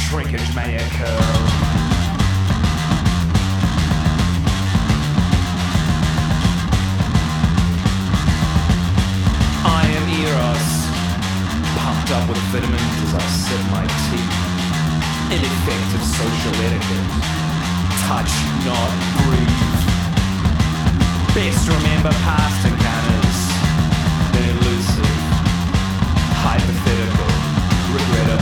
shrinkage may occur. I am Eros, pumped up with vitamins as I sip my tea. Ineffective social etiquette. Touch, not breathe. Best remember past and